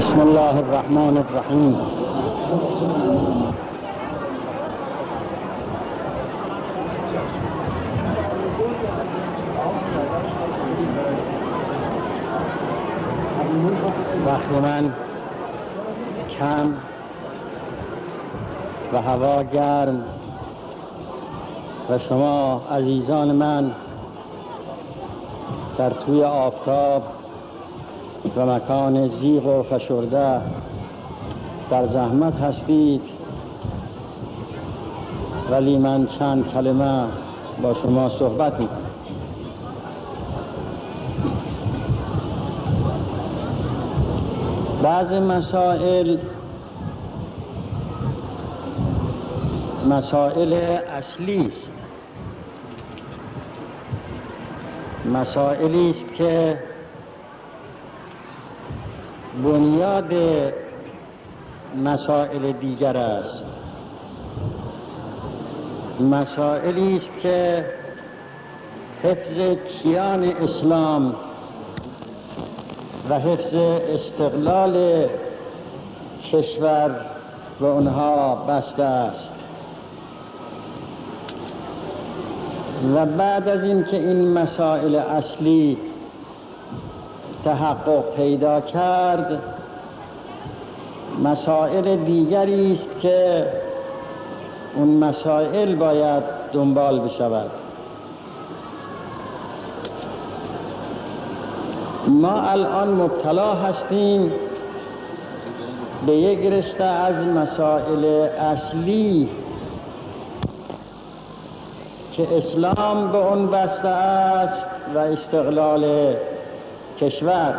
بسم الله الرحمن الرحیم. وقت من کم و هوا گرم و شما عزیزان من در توی آفتاب و مکان زیغ و فشرده در زحمت هستید، ولی من چند کلمه با شما صحبت میکنم. بعض مسائل اصلی است، مسائلی است که بنیاد مسائل دیگر است، مسائلی است که حفظ کیان اسلام و حفظ استقلال کشور و اونها بسته است. و بعد از این که این مسائل اصلی تحقق پیدا کرد، مسائل دیگری است که اون مسائل باید دنبال بشود. ما الان مبتلا هستیم به یک رشته از مسائل اصلی که اسلام به اون بسته است و استقلال کشور.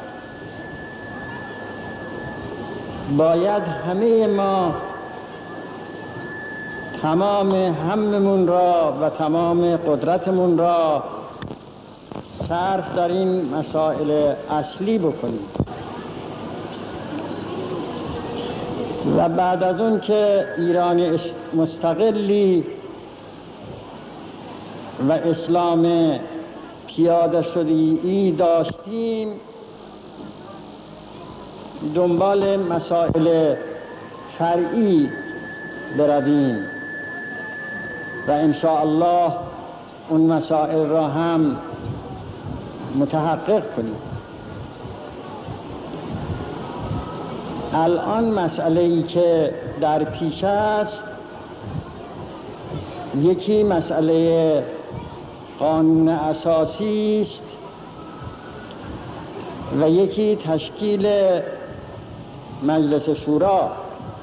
باید همه ما تمام هممون را و تمام قدرتمون را صرف در این مسائل اصلی بکنیم. و بعد از اون که ایران مستقلی و اسلام پیاده شده‌ای داشتیم، دنبال مسائل فرعی برویم و انشاءالله اون مسائل را هم متحقق کنیم. الان مسئله‌ای که در پیش است، یکی مسئله قانون اساسی است و یکی تشکیل مجلس شورا.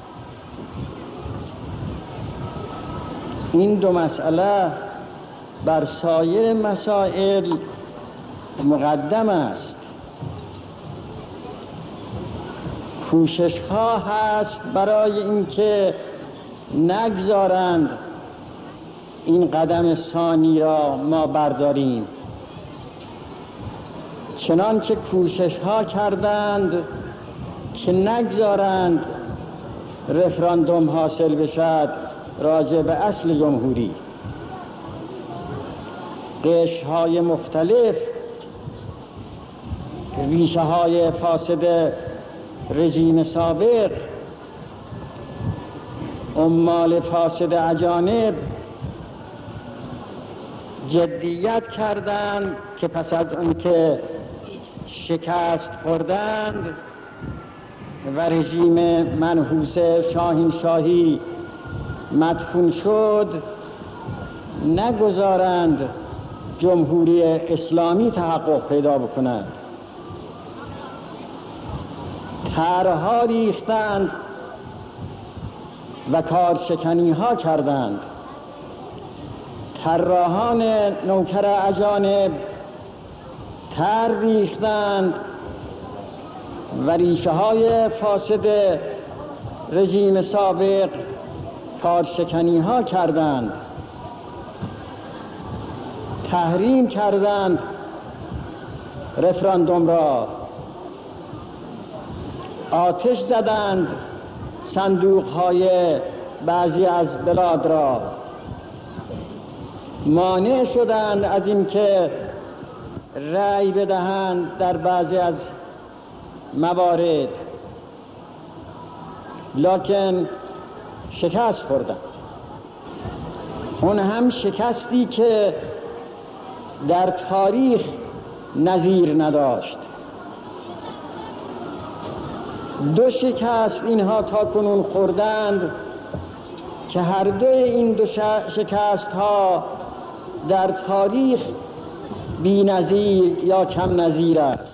این دو مسئله بر سایر مسائل مقدم است. کوشش ها هست برای اینکه نگذارند این قدم ثانی را ما برداریم، چنانچه کوشش ها کردند که نگذارند رفراندوم حاصل بشد راجع به اصل جمهوری. قشرهای مختلف، ریشه های فاسد رژیم سابق، عمال فاسد اجانب جدیت کردند که پس از اون که شکست خوردند و رژیم منحوس شاهنشاهی مدفون شد، نگذارند جمهوری اسلامی تحقق پیدا بکنند. طرح‌ها ریختند و کارشکنی ها کردند. طراحان نوکر اجانب طرح ریختند و ریشه های فاسد رژیم سابق کارشکنی ها کردند. تحریم کردند رفراندوم را، آتش زدند صندوق های بعضی از بلاد را، مانع شدند از این که رأی بدهند در بعضی از موارد لکن شکست خوردند. اون هم شکستی که در تاریخ نظیر نداشت. 2 شکست اینها تا کنون خوردند که هر دوی این 2 شکست ها در تاریخ بی نظیر یا کم نظیر است.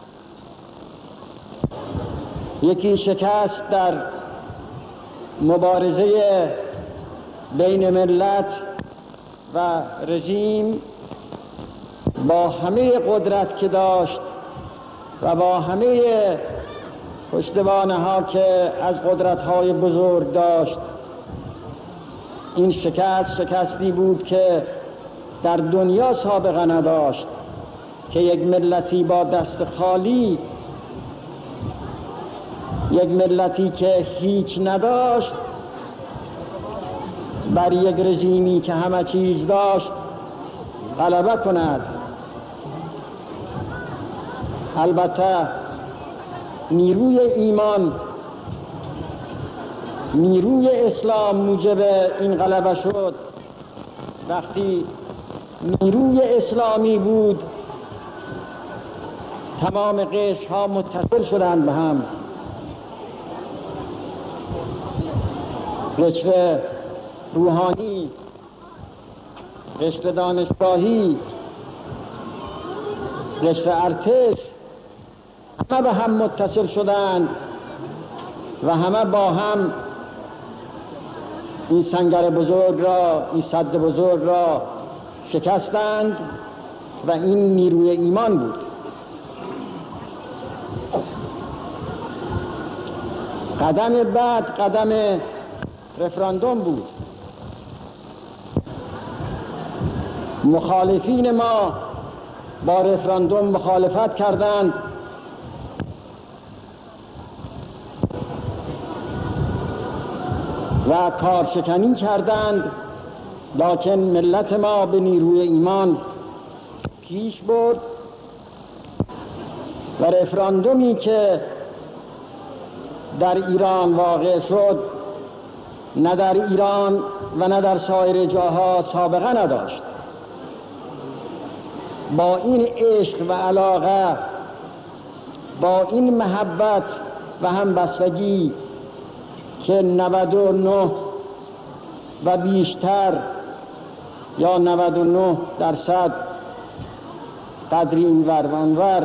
یکی شکست در مبارزه بین ملت و رژیم با همه قدرت که داشت و با همه پشتوانه ها که از قدرت های بزرگ داشت. این شکستی بود که در دنیا سابقه نداشت که یک ملتی با دست خالی، یک ملتی که هیچ نداشت، بر یک رژیمی که همه چیز داشت غلبه کند. البته نیروی ایمان، نیروی اسلام موجب این غلبه شد. وقتی نیروی اسلامی بود تمام قشرها متصل شدند به هم. قشر روحانی، قشر دانشگاهی، قشر ارتش، همه به هم متصل شدند و همه با هم این سنگر بزرگ را، این سد بزرگ را شکستند و این نیروی ایمان بود. قدم بعد قدم رفراندوم بود. مخالفین ما با رفراندوم مخالفت کردند و کارشکنی کردند، لکن ملت ما به نیروی ایمان پیش برد و رفراندومی که در ایران واقع شد نه در ایران و نه در سایر جاها سابقه نداشت. با این عشق و علاقه، با این محبت و همبستگی که 99 و بیشتر یا 99% قدر اینور و آنور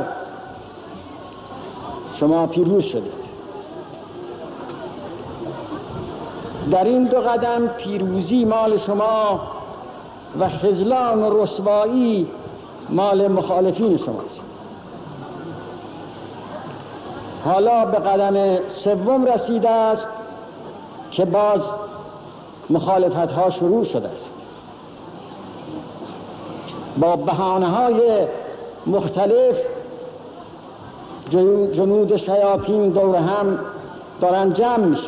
شما پیروز شدید. در این 2 قدم پیروزی مال شما و خذلان و رسوایی مال مخالفین شماست. حالا به قدم 3 رسیده است که باز مخالفت ها شروع شده است. با بهانه های مختلف جنود شیاطین دور هم دارن جمع میشن.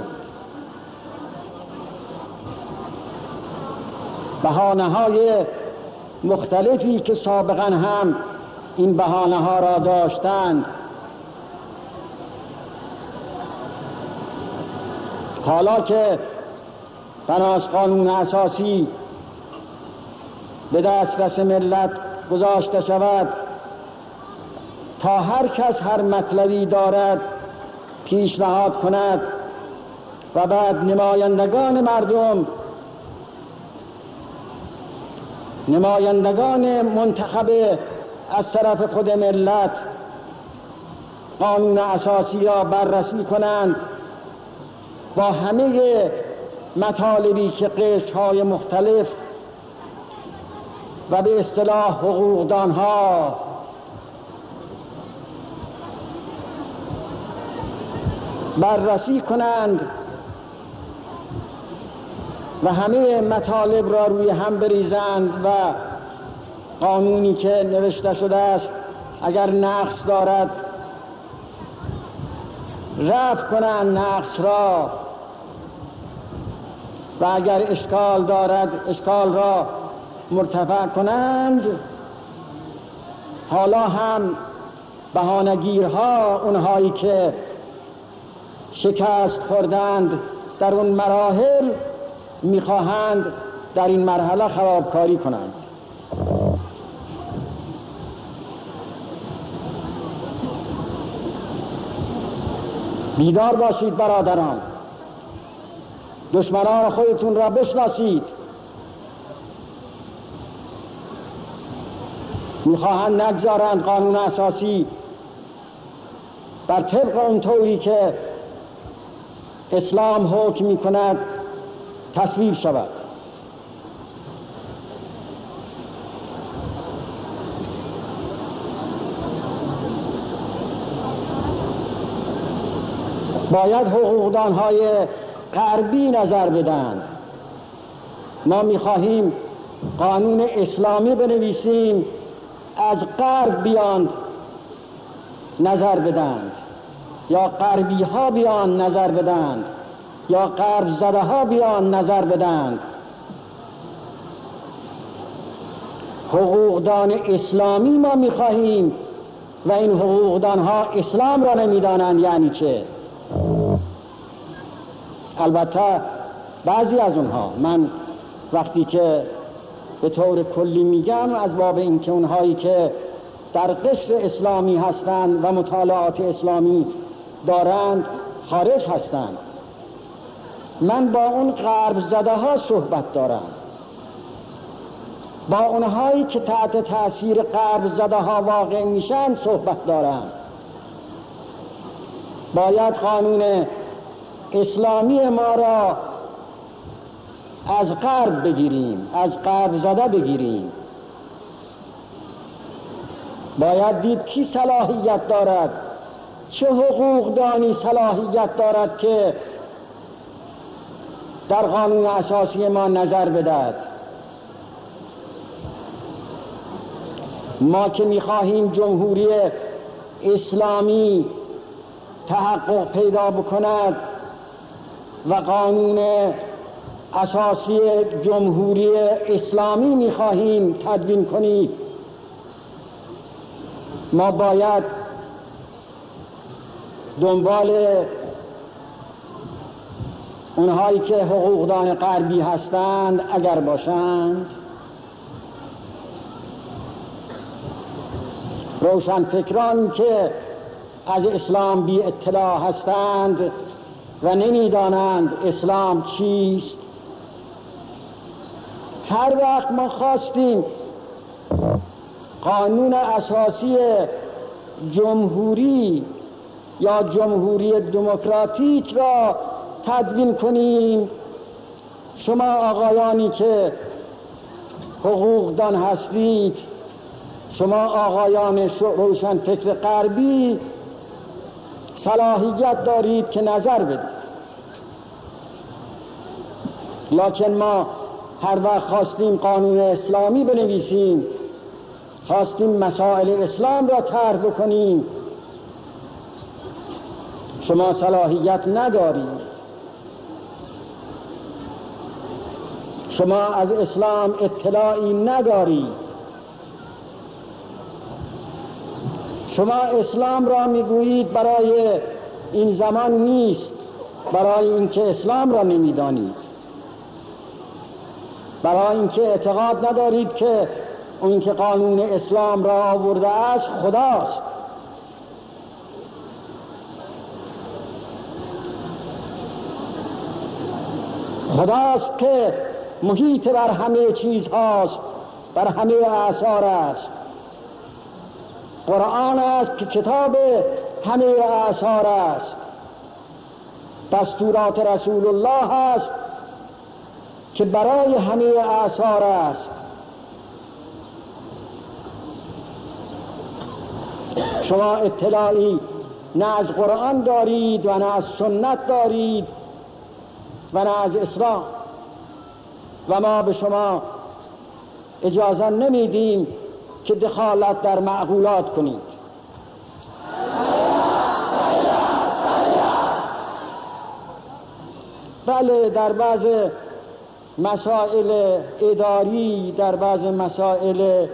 بهانه های مختلفی که سابقا هم این بهانه ها را داشتند حالا که بناس قانون اساسی به دسترس ملت گذاشته شود تا هر کس هر مطلبی دارد پیشنهاد کند و بعد نمایندگان مردم، نمایندگان منتخب از طرف خود ملت قانون اساسی را بررسی کنند با همه مطالبی که قشرهای مختلف و به اصطلاح حقوقدانها بررسی کنند و همه مطالب را روی هم بریزند و قانونی که نوشته شده است اگر نقص دارد رفع کنند نقص را و اگر اشکال دارد اشکال را مرتفع کنند. حالا هم بهانه‌گیرها، اونهایی که شکست خوردند در اون مراحل میخواهند در این مرحله خرابکاری کنند. بیدار باشید برادران، دشمنان خودتون را بشناسید. میخواهند نگذارند قانون اساسی بر طبق اون طوری که اسلام حکم میکند تصویب شود. باید حقوقدانهای غربی نظر بدن. ما میخواهیم قانون اسلامی بنویسیم، از غرب بیان نظر بدند، یا غربی ها بیان نظر بدند، یا غرب زده ها بیان نظر بدند. حقوقدان اسلامی ما میخواهیم و این حقوقدان ها اسلام را نمیدانند یعنی چه. البته بعضی از اونها، من وقتی که به طور کلی میگم از باب اینکه اونهایی که در قشر اسلامی هستند و مطالعات اسلامی دارند خارج هستند، من با اون غرب زده ها صحبت دارم، با اونهایی که تحت تاثیر غرب زده ها واقع میشن صحبت دارم. باید قانون اسلامی ما را از غرب بگیریم، از غرب زده بگیریم. باید دید کی صلاحیت دارد، چه حقوقدانی صلاحیت دارد که در قانون اساسی ما نظر بدهد. ما که می‌خواهیم جمهوری اسلامی تحقق پیدا بکند و قانون اساسی جمهوری اسلامی می‌خواهیم تدوین کنیم، ما باید دنبال اونهایی که حقوقدان غربی هستند اگر باشند، روشنفکرانی که از اسلام بی اطلاع هستند و نمیدانند اسلام چیست، هر وقت ما خواستیم قانون اساسی جمهوری یا جمهوری دموکراتیک را تدوین کنیم، شما آقایانی که حقوقدان هستید، شما آقایان روشنفکر غربی صلاحیت دارید که نظر بدید. لکن ما هر وقت خواستیم قانون اسلامی بنویسیم، خواستیم مسائل اسلام را طرح بکنیم، شما صلاحیت ندارید. شما از اسلام اطلاعی ندارید. شما اسلام را میگویید برای این زمان نیست، برای اینکه اسلام را نمیدانید، برای اینکه اعتقاد ندارید که اون که قانون اسلام را آورده است خداست. خداست که محیط بر همه چیز هاست، بر همه اعصار است. قرآن است که کتاب همه اعصار است. دستورات رسول الله است که برای همه اعصار است. شما اطلاعی نه از قرآن دارید و نه از سنت دارید و نه از اسلام، و ما به شما اجازه نمیدیم که دخالت در معقولات کنید. بله، در بعض مسائل اداری، در بعض مسائل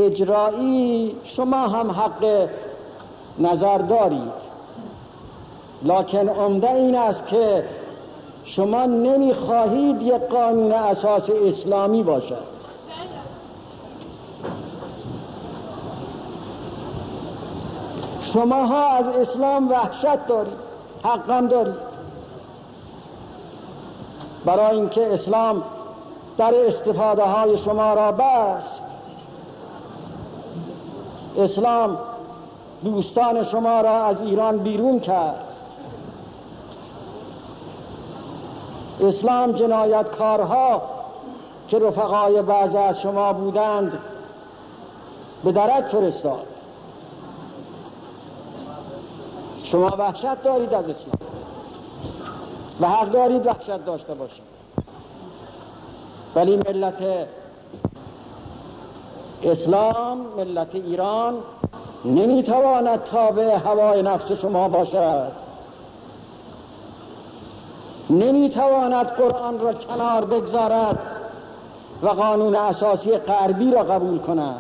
اجرایی شما هم حق نظر دارید، لکن عمده این است که شما نمیخواهید یک قانون اساس اسلامی باشد. شماها از اسلام وحشت دارید، حقم دارید، برای اینکه اسلام در استفاده های شما را بست. اسلام دوستان شما را از ایران بیرون کرد. اسلام جنایتکارها که رفقای بعضی از شما بودند به درک فرستاد. شما وحشت دارید از اسلام و حق دارید وحشت داشته باشید، ولی ملت اسلام، ملت ایران نمیتواند تابع هوای نفس شما باشد، نمیتواند قرآن را کنار بگذارد و قانون اساسی غربی را قبول کند.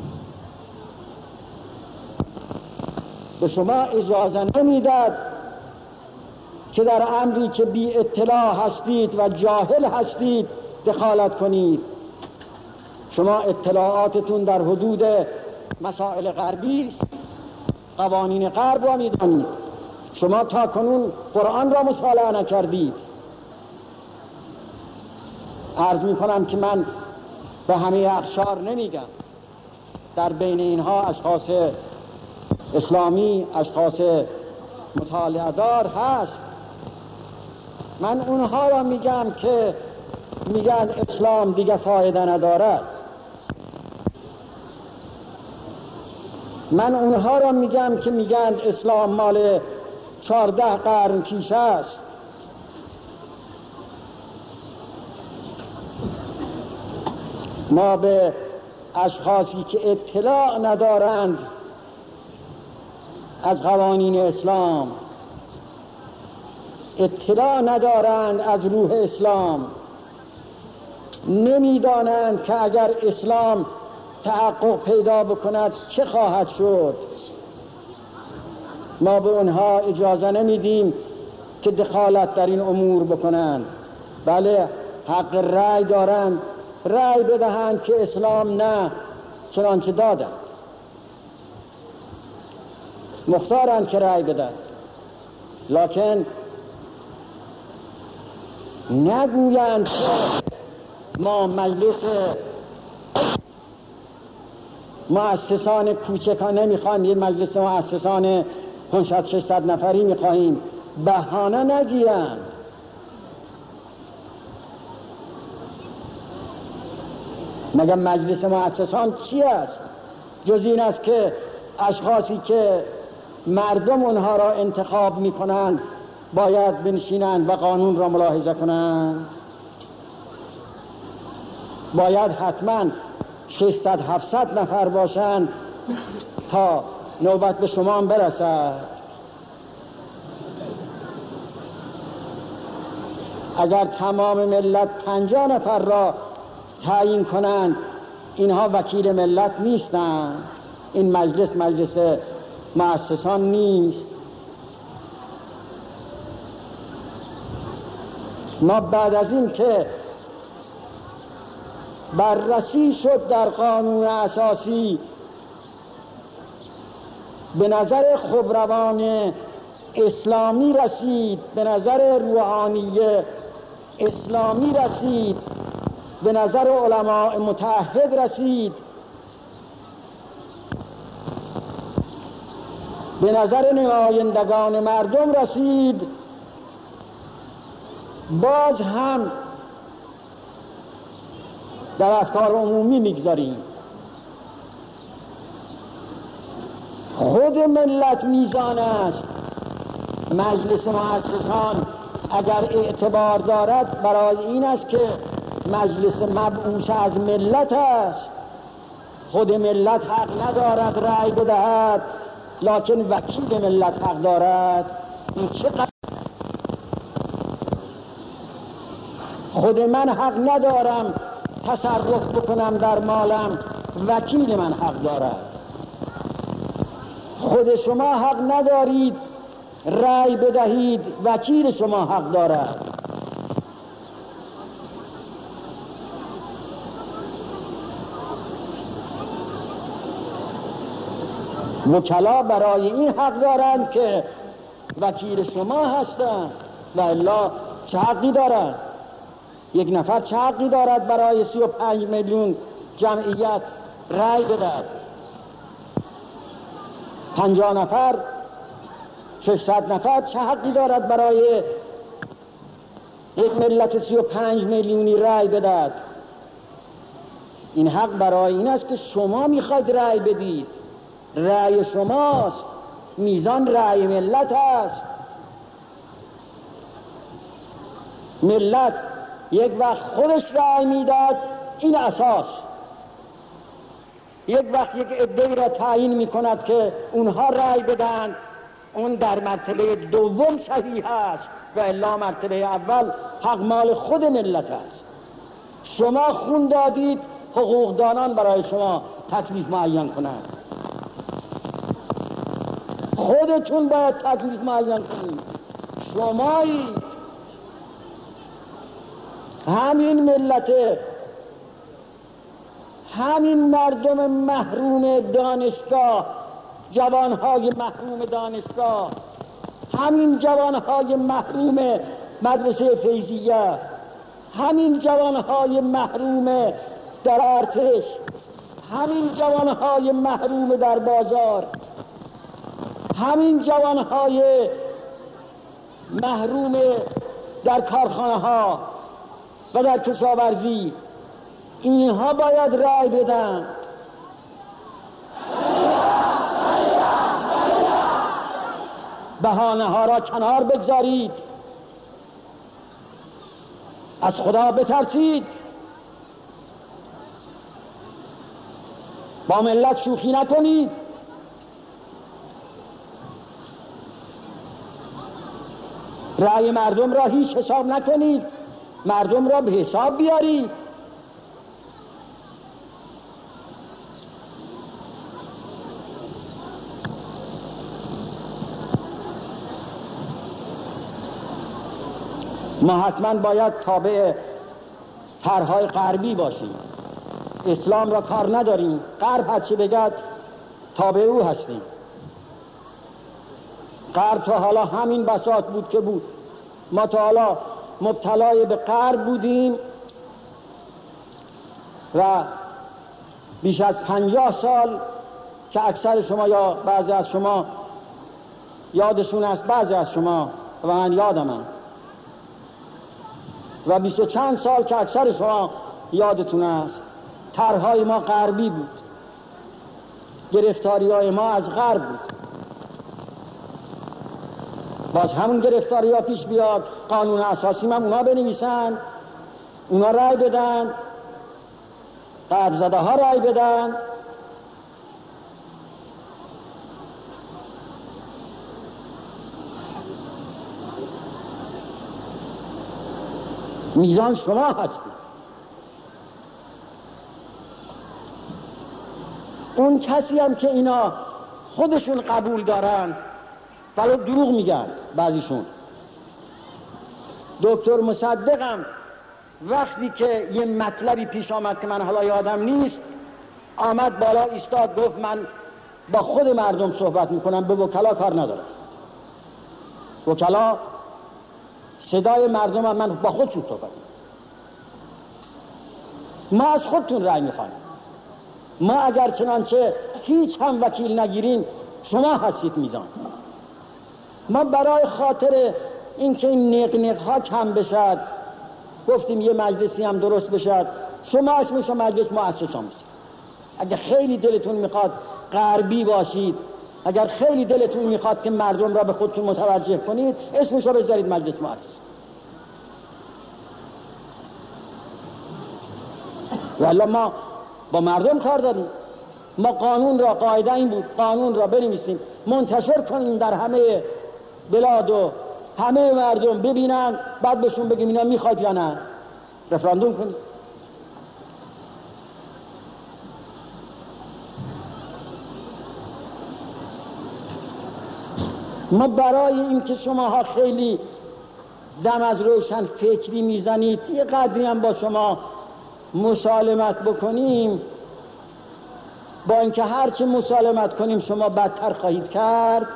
به شما اجازه نمیداد که در امری که بی اطلاع هستید و جاهل هستید دخالت کنید. شما اطلاعاتتون در حدود مسائل غربی است، قوانین غرب را میدانید. شما تا کنون قرآن را مطالعه نکردید. عرض میکنم که من به همه اقشار نمیگم، در بین اینها اشخاص اسلامی، اشخاص مطالعه دار هست. من اونها را میگم که میگن اسلام دیگه فایده ندارد. من اونها را میگم که میگن اسلام مال 14 قرن پیش است. ما به اشخاصی که اطلاع ندارند از قوانین اسلام، اطلاع ندارند از روح اسلام، نمیدانند که اگر اسلام تحقق پیدا بکند چه خواهد شد، ما به اونها اجازه نمیدیم که دخالت در این امور بکنند. بله، حق رأی دارند، رأی بدهند که اسلام نه، چنانچه دادند، مختارند که رأی بدهند، لکن نگویند ما مجلس مؤسسان کوچکان نمیخوایم، یه مجلس مؤسسان 500-600 نفری میخواهیم. بهانه نگیرند. مگر مجلس مؤسسان چی است جز این است که اشخاصی که مردم اونها را انتخاب میکنند باید بنشینند و قانون را ملاحظه کنند؟ باید حتما 600-700 نفر باشند تا نوبت به شما برسد. اگر تمام ملت 50 نفر را تعیین کنند، اینها وکیل ملت نیستند. این مجلس مؤسسان نیست. ما بعد از این که بررسی شد در قانون اساسی، به نظر خبروان اسلامی رسید، به نظر روحانی اسلامی رسید، به نظر علماء متعهد رسید، به نظر نمایندگان مردم رسید، باز هم در افکار عمومی میگذاریم. خود ملت میزان است. مجلس مؤسسان اگر اعتبار دارد برای این است که مجلس مبعوث از ملت است. خود ملت حق ندارد رأی بدهد، لکن وکیل ملت حق دارد. این چقدر خود من حق ندارم تصرف بکنم در مالم، وکیل من حق دارد. خود شما حق ندارید رأی بدهید وکیل شما حق دارد. وکلا برای این حق دارند که وکیل شما هستند و الا چه حقی دارند؟ یک نفر چه حقی دارد برای 35 میلیون جمعیت رأی بدهد؟ 50 نفر 600 نفر چه حقی دارد برای یک ملت 35 میلیونی رأی بدهد؟ این حق برای این است که شما میخواید رأی بدید. رأی شماست، میزان رأی ملت است. ملت یک وقت خودش رأی میداد، این اساس. یک وقت یک عده‌ای را تعیین میکند که اونها رأی بدن، اون در مرتبه دوم صحیح است و الا مرتبه اول حق مال خود ملت است. شما خون دادید، حقوقدانان برای شما تکلیف معین کنند. خودتون باید تکلیف معین کنید. شمایید. همین ملت، همین مردم محروم دانشگاه، جوانهای محروم دانشگاه، همین جوانهای محروم مدرسه فیضیه، همین جوانهای محروم در ارتش، همین جوانهای محروم در بازار، همین جوانهای محروم در کارخانه ها و در کشاورزی، اینها باید رأی بدن. بهانه ها را کنار بگذارید، از خدا بترسید، با ملت شوخی نکنید. رأی مردم را هیچ حساب نکنید، مردم را به حساب بیارید. ما حتما باید تابع طرح‌های غربی باشیم. اسلام را کار نداریم، غرب هر چی بگد تابع او هستیم. غرب تا حالا همین بساط بود که بود. ما تا حالا مبتلای به غرب بودیم و بیش از 50 سال که اکثر شما یا بعضی از شما یادشون است، بعضی از شما و من یادمم، و 20 و چند سال که اکثر شما یادتون است، طرح‌های ما غربی بود، گرفتاری‌های ما از غرب بود. باز همون گرفتاری‌ها پیش بیاد، قانون اساسی هم اونا بنویسن، اونا رأی بدن، غرب زده ها رأی بدن. میزان شما هستید. اون کسی هم که اینا خودشون قبول دارن ولی دروغ میگن بعضیشون. دکتر مصدقم وقتی که یه مطلبی پیش آمد که من حالا یادم نیست، آمد بالا ایستاد گفت من با خود مردم صحبت میکنم، به وکلا کار ندارم. وکلا صدای مردم هم، من با خودشون صحبت میکنم. ما از خودتون رأی میخوایم. ما اگر چنانچه هیچ هم وکیل نگیریم، شما هستید میزان. ما برای خاطر اینکه این نقنق ها کم بشد گفتیم یه مجلسی هم درست بشد. شما اسمش مجلس مؤسسه میشه. اگر خیلی دلتون میخواد غربی باشید، اگر خیلی دلتون میخواد که مردم را به خودتون متوجه کنید، اسمش رو بذارید مجلس مؤسسه. والله ما با مردم کار داریم. ما قانون را، قاعده این بود، قانون را بنویسیم، منتشر کنیم در همه بلاد و همه مردم ببینن، بعد بهشون بگیم اینا میخواد یا نه، رفراندوم کنیم. ما برای اینکه شماها خیلی دم از روشن فکری میزنید یه قدری هم با شما مسالمت بکنیم، با اینکه هرچه مسالمت کنیم شما بدتر خواهید کرد،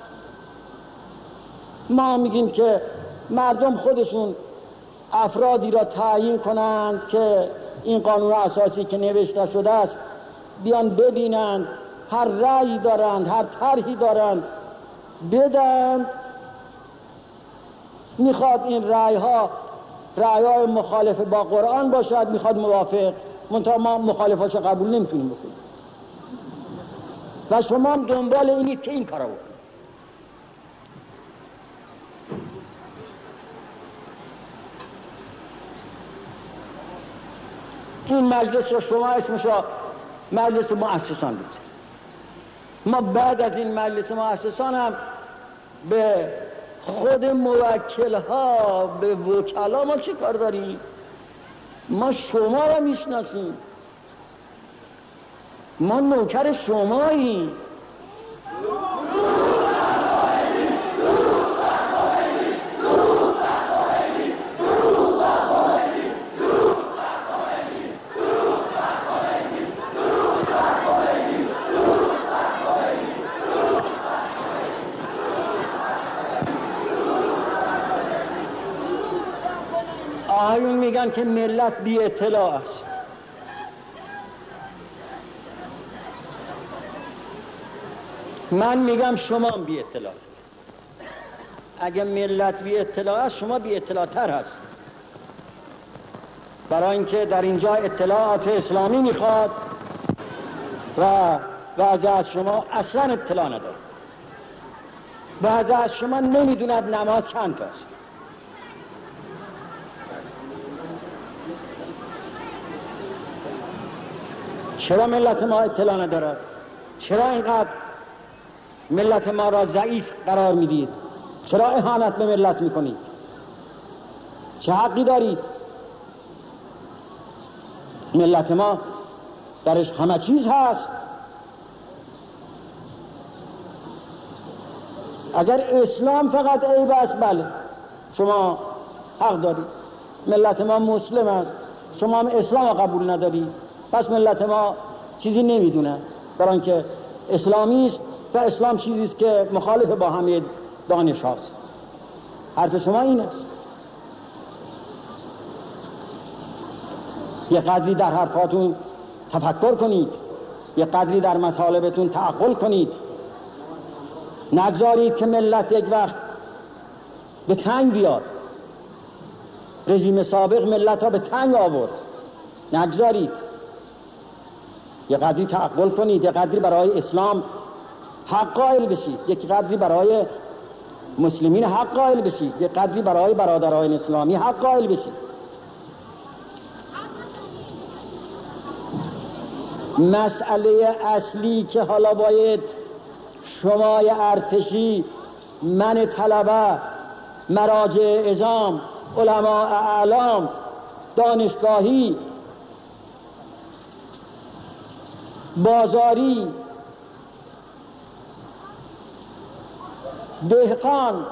ما میگیم که مردم خودشون افرادی را تعیین کنند که این قانون اساسی که نوشته شده است بیان ببینند، هر رأی دارند، هر طرحی دارند بدن. میخواد این رأی‌های مخالف با قرآن باشد، میخواد موافق، منتها ما مخالفاش قبول نمیتونیم بکنیم و شما هم دنبال اینید که این کارا بکنید. این مجلس رو شما اسمش را مجلس مؤسسان بود. ما بعد از این مجلس مؤسسان هم به خود موکلها، به وکلا ما چه کار داریم؟ ما شما را میشناسیم، ما نوکر شماییم. آقایون میگن که ملت بی اطلاع است. من میگم شما بی اطلاع. اگه ملت بی اطلاع است شما بی اطلاع تر هست، برای اینکه در اینجا اطلاعات اسلامی میخواد و بعضی از شما اصلا اطلاع نداره. بعضی از شما نمیدوند نماز چند تا است. چرا ملت ما اطلاع ندارد؟ چرا اینقدر ملت ما را ضعیف قرار میدید؟ چرا اهانت به ملت میکنید؟ چه حقی دارید؟ ملت ما درش همه چیز هست. اگر اسلام فقط عیب است، بله شما حق دارید. ملت ما مسلم است، شما هم اسلام را قبول ندارید، پس ملت ما چیزی نمیدونه، برای اینکه اسلامی است و اسلام چیزی است که مخالف با همه دانش هاست. حرف شما این است. یه قدری در حرفاتون تفکر کنید، یه قدری در مطالبتون تعقل کنید. نگذارید که ملت یک وقت به تنگ بیاد. رژیم سابق ملت ها به تنگ آورد، نگذارید. یه قدری تعقل کنید، یه قدری برای اسلام حق قائل بشید، یک قدری برای مسلمین حق قائل بشید، یک قدری برای برادران اسلامی حق قائل بشید. مسئله اصلی که حالا باید شمای ارتشی، من طلبه، مراجع عظام، علماء اعلام، دانشگاهی، بازاری، دهقان،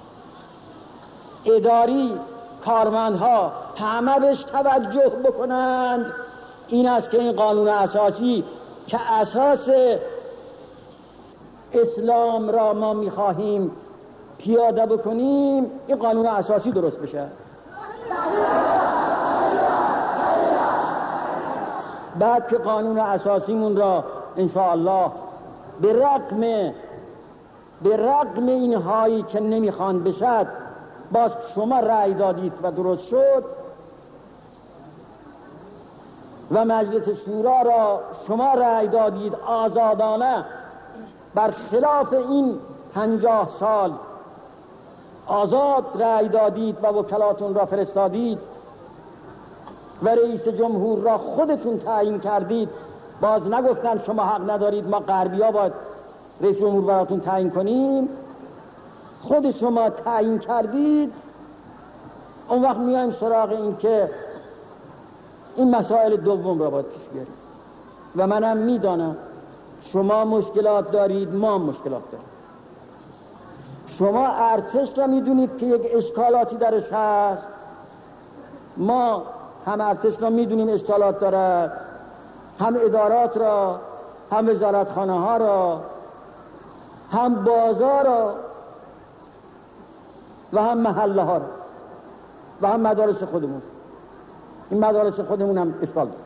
اداری، کارمندها همه بهش توجه بکنند. این است که این قانون اساسی که اساس اسلام را ما می‌خواهیم پیاده بکنیم، این قانون اساسی درست بشه. بعد که قانون اساسیمون را انشاءالله به رغم این هایی که نمیخوان بشد، باز شما رأی دادید و درست شد و مجلس شورا را شما رأی دادید آزادانه، برخلاف این 50 سال آزاد رأی دادید و وکلاتون را فرستادید و رئیس جمهور را خودتون تعیین کردید. باز نگفتن شما حق ندارید، ما غربی‌ها باید رئیس جمهور براتون تعیین کنیم. خود شما تعیین کردید. اون وقت میایم سراغ این که این مسائل دوم را باید پیش بیاریم و منم میدانم شما مشکلات دارید، ما مشکلات داریم. شما ارتش را میدونید که یک اشکالاتی درش هست، ما هم ارتش را میدونیم اشکالات دارد، هم ادارات را، هم وزارتخانه ها را، هم بازار را و هم محله ها را و هم مدارس خودمون. این مدارس خودمون هم اشکال دارد.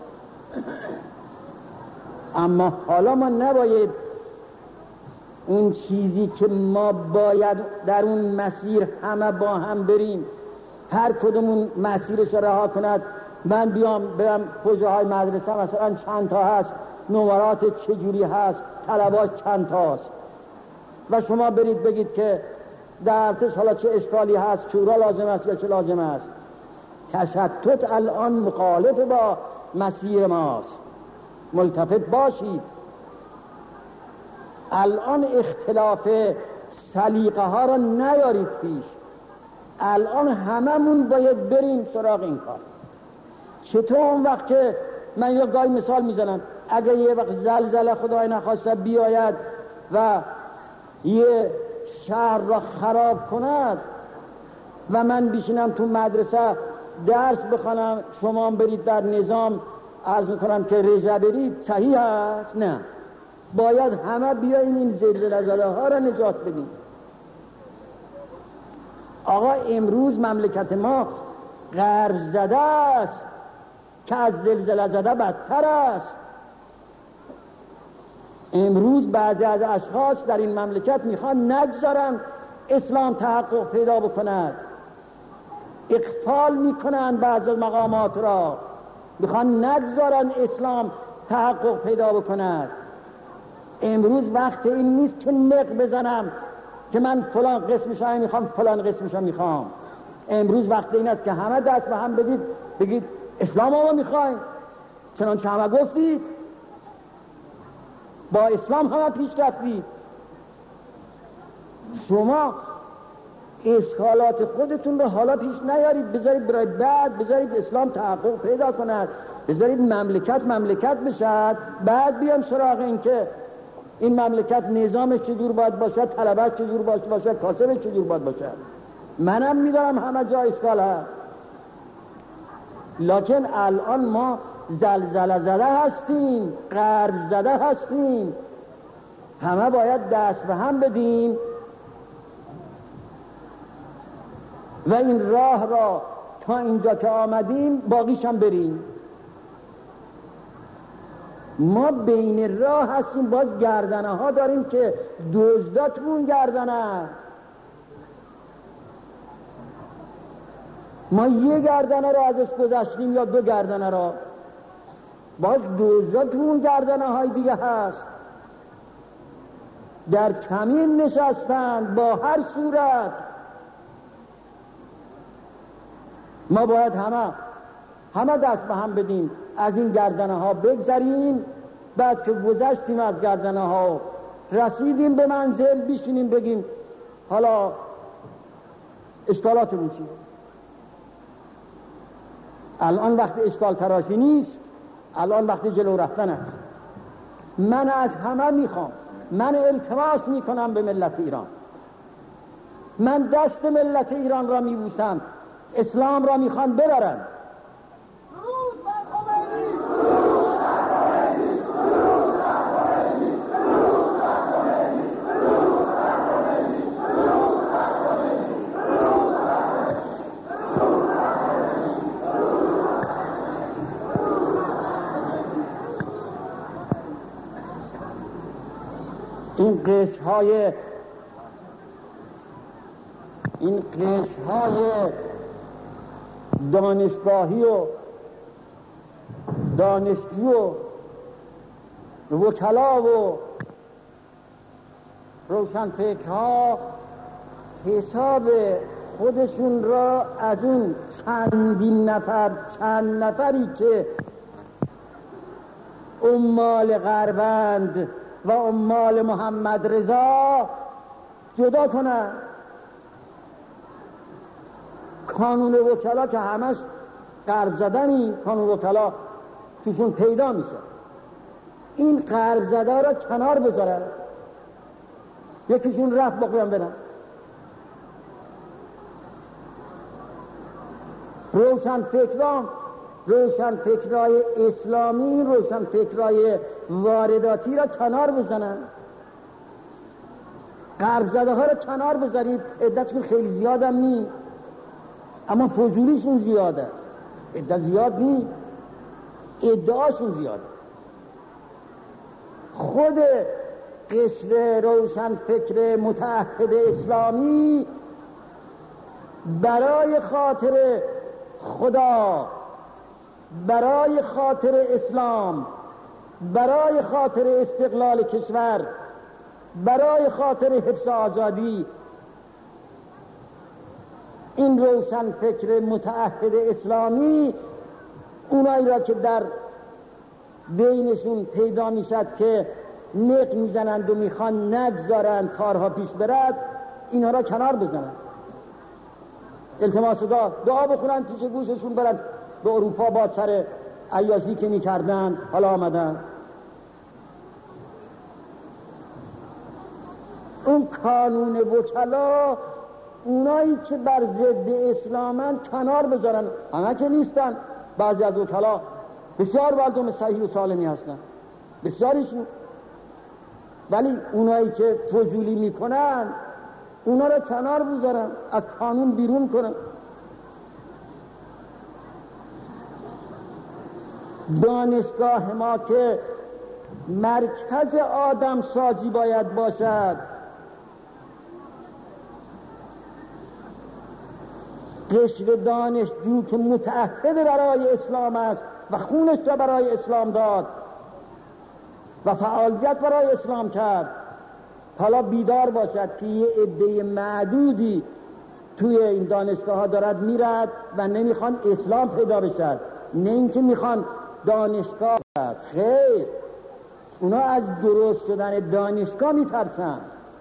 اما حالا ما نباید اون چیزی که ما باید در اون مسیر همه با هم بریم، هر کدومون مسیرش رها کند، من بیام برم حوزه های مدرسه مثلا چند تا هست، نمرات چجوری هست، طلبات چند تاست، و شما برید بگید که در ارتش حالا چه اشکالی هست، شورا لازم است یا چه لازم است. تشتت الان مخالف با مسیر ماست، ملتفت باشید. الان اختلاف سلیقه ها را نیارید پیش، الان هممون باید بریم سراغ این کار. چطور اون وقت که من یک گاهی مثال میزنم، اگه یه وقت زلزله خدای نخواسته بیاید و یه شهر را خراب کند و من بشینم تو مدرسه درس بخونم، شما برید در نظام عرض میکنم که رژه برید، صحیح است؟ نه، باید همه بیاییم این زلزله زده ها را نجات بدیم. آقا امروز مملکت ما غرق زده است که از زلزله زده بدتر است. امروز بعضی از اشخاص در این مملکت میخوان نگذارن اسلام تحقق پیدا بکند، اغفال میکنن بعضی مقامات را، میخوان نگذارن اسلام تحقق پیدا بکند. امروز وقت این نیست که نق بزنم که من فلان قسمش هم میخوام، فلان قسمش هم میخوام. امروز وقت این است که همه دست به هم بدید، بگید اسلام ما میخوایم، چنانچه همه گفتید، با اسلام همه پیش رفتید. شما اشکالات خودتون رو حالا پیش نیارید، بذارید برای بعد، بذارید اسلام تحقق پیدا کند، بذارید مملکت بشد، بعد بیام سراغ این که این مملکت نظامش چجور باید باشد، طلبش چجور باید باشد، کاسبش چجور باید باشد. منم میدارم همه جا اشکال هست، لکن الان ما زلزله زده هستیم، غرق زده هستیم، همه باید دست به هم بدیم و این راه را تا اینجا که آمدیم باقیش هم بریم. ما بین راه هستیم، باز گردنه ها داریم که دزداتمون گردنه است. ما یه گردنه را ازش گذشتیم یا دو گردنه را، باز دزداتمون گردنه های دیگه هست، در کمین نشستند با هر صورت. ما باید همه دست به هم بدیم، از این گردنه ها بگذریم. بعد که گذشتیم از گردنه ها، رسیدیم به منزل، بشینیم بگیم حالا اشکالاتمون چیه. الان وقت اشکال تراشی نیست، الان وقت جلو رفتن است. من از همه میخوام، من التماس میکنم به ملت ایران، من دست ملت ایران را میبوسم، اسلام را میخوان ببرن. این قشرهای دانشگاهی و دانشجو و وکلا و روشنفکرها حساب خودشون را از اون چند نفری که عمال غربند و عمال محمد رضا جدا کنن. کانون وکلا که همش غرب زدنی، کانون وکلا توشون پیدا میشه. این غرب زده را کنار بذارن، یکیشون رفت باقیان برن. روشنفکرای اسلامی روشنفکرای وارداتی را کنار بزنن، غرب زده ها را کنار بذارید. عدتشون خیلی زیاد هم نی، اما فضولیشون زیاده. عدت زیاد نی، ادعاشون زیاده. خود قشر روشنفکر متعهد اسلامی برای خاطر خدا، برای خاطر اسلام، برای خاطر استقلال کشور، برای خاطر حفظ آزادی، این روشنفکر متعهد اسلامی اونایی را که در بینشون پیدا میشد که نق میزنند و میخوان نگذارند کارها پیش برد، اینها را کنار بزنند، التماس دعا بخونند، پیش گوششون برند به اروپا با سر عیاشی که میکردن حالا آمدن. اون کانون وکلا، اونایی که بر ضد اسلامن کنار بذارن. همه که نیستن، بعضی از وکلا بسیار مردم صحیح و سالمی هستن، بسیاریشون، ولی اونایی که فضولی میکنن اونا رو کنار بذارن، از قانون بیرون کنن. دانشگاه ما که مرکز آدم سازی باید باشد، قشر دانشجو که متعهد برای اسلام است و خونش را برای اسلام داد و فعالیت برای اسلام کرد، حالا بیدار باشد که یه عده معدودی توی این دانشگاه ها دارد میرد و نمیخوان اسلام پیدا بشد، نه اینکه میخوان دانشگاه بشد. خیر، اونا از درست شدن دانشگاه میترسن.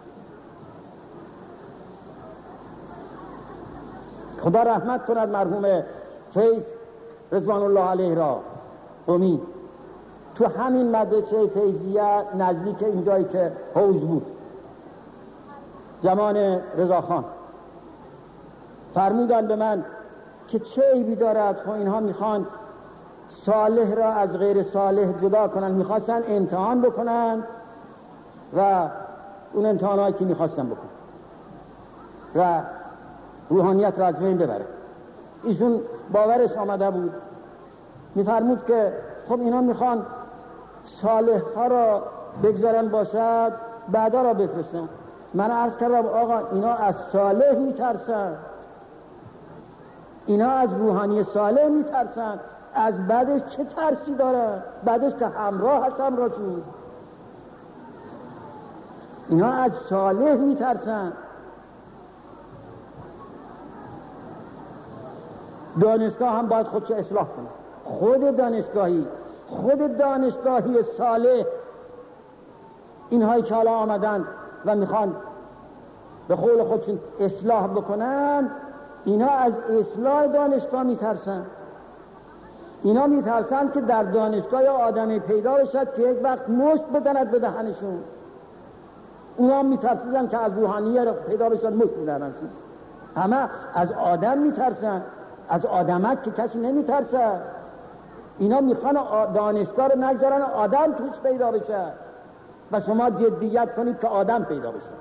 خدا رحمت کند مرحوم فیض رضوان الله علیه را. امید تو همین مدرسه فیضیه نزدیک اینجایی که حوض بود زمان رضاخان فرمودن به من که چه عیبی دارد، خب اینها میخوان صالح را از غیر صالح جدا کنن، میخواستن امتحان بکنن و اون امتحانایی که میخواستن بکنن و روحانیت را از بین ببره. ایشون باورش آمده بود، میفرمود که خب اینا میخوان صالح ها را بگذارن باشد، بعدا را بفرستن. من عرض کردم آقا اینا از صالح میترسن، اینا از روحانی صالح میترسن، از بعدش چه ترسی دارن؟ بعدش که همراه هستم را چون اینا از صالح میترسن. دانشگاه هم باید خودشو اصلاح کنه. خود دانشگاهی صالح، اینهایی که حالا آمدن و میخوان به قول خودشون اصلاح بکنن، اینا از اصلاح دانشگاه میترسن. اینا میترسن که در دانشگاه آدمی پیدا بشد که یک وقت مشت بزند به دهنشون. اونا میترسن که از روحانیت پیدا بشد مشت به دهنشون. همه از آدم میترسن، از آدمک که کسی نمیترسه. اینا میخوان دانشگاه رو نگذارن آدم توش پیدا بشه و شما جدیت کنید که آدم پیدا بشه.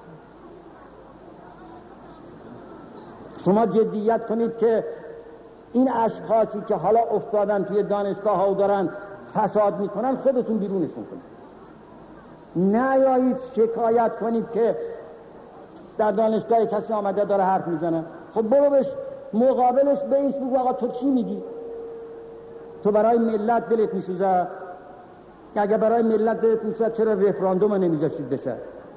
شما جدیت کنید که این اشخاصی که حالا افتادن توی دانشگاه ها و دارن فساد میکنن خودتون بیرونشون کنید. نیایید شکایت کنید که در دانشگاه کسی آمده داره حرف میزنه. خب برو بهش مقابلش بیس بگو آقا تو چی میگی؟ تو برای ملت دلت میسوزه؟ که اگه برای ملت دلت میسوزه چرا رفراندوم نمیذاشید بشه؟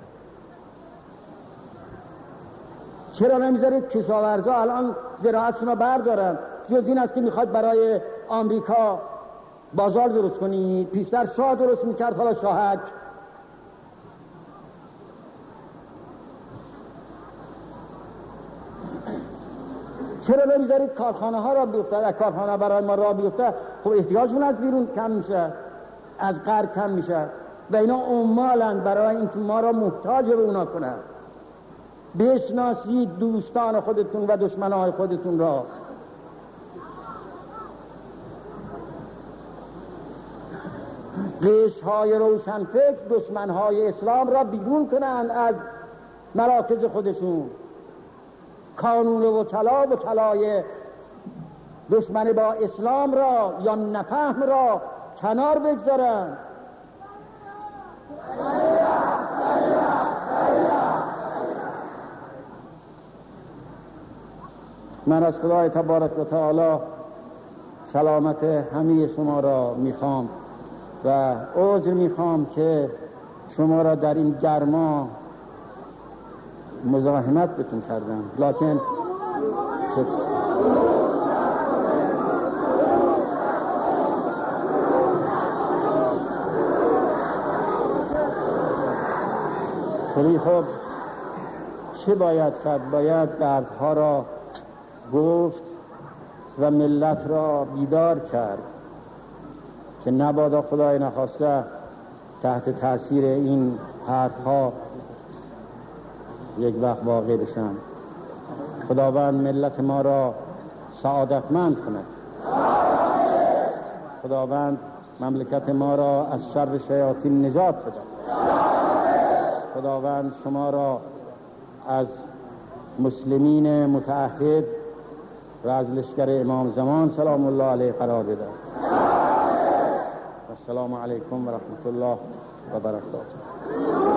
چرا نمیذارید کشاورزا الان زراعتشون رو بردارن؟ جز این است که میخواد برای آمریکا بازار درست کنید. پیشتر شاه درست میکرد، حالا شاهک. چرا نمیذارید کارخانه ها را بیفته؟ اگر کارخانه برای ما را بیفته خب احتیاجمون از بیرون کم میشه، از غرب کم میشه و اینا عمالن برای اینکه ما را محتاج به اونا کنن. بشناسید دوستان خودتون و دشمنان خودتون را. قشرهای روشنفکر دشمنهای اسلام را بیرون کنند از مراکز خودشون، کانون وکلا و طلای دشمن با اسلام را یا نفهم را کنار بگذارند. من از خدای تبارک و تعالی سلامت همه شما را میخوام و عذر میخوام که شما را در این گرما مزاحمت بتون کردم، لکن خیلی خب چه باید کرد؟ باید دردها را گفت و ملت را بیدار کرد که نبادا خدای نخواسته تحت تاثیر این حرفها یک وقت واقع بشن. خداوند ملت ما را سعادتمند کند. خداوند مملکت ما را از شر شیاطین نجات بده. خداوند شما را از مسلمین متعهد و از لشکر امام زمان سلام الله علیه قرار بده. السلام علیکم و رحمت الله و برکاته.